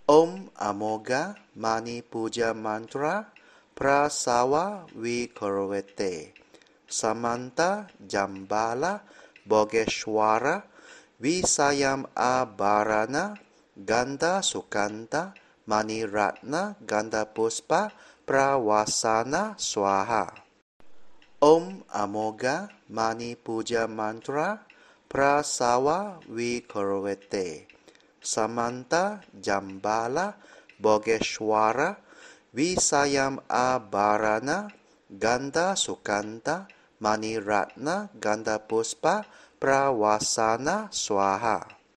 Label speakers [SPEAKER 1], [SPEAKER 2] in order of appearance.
[SPEAKER 1] Om Amoga Mani Puja Mantra Prasawa Vikarvete Samanta Jambala Bogeshwara Visayam Abharana Ganda Sukanta Mani Ratna Ganda Puspa Prawasana Swaha. Om Amoga Mani Puja Mantra Prasawa Vikarvete Samanta Jambala Bogeshwara Visayam Abharana Ganda Sukanta Mani Ratna Ganda Puspa Prawasana Swaha.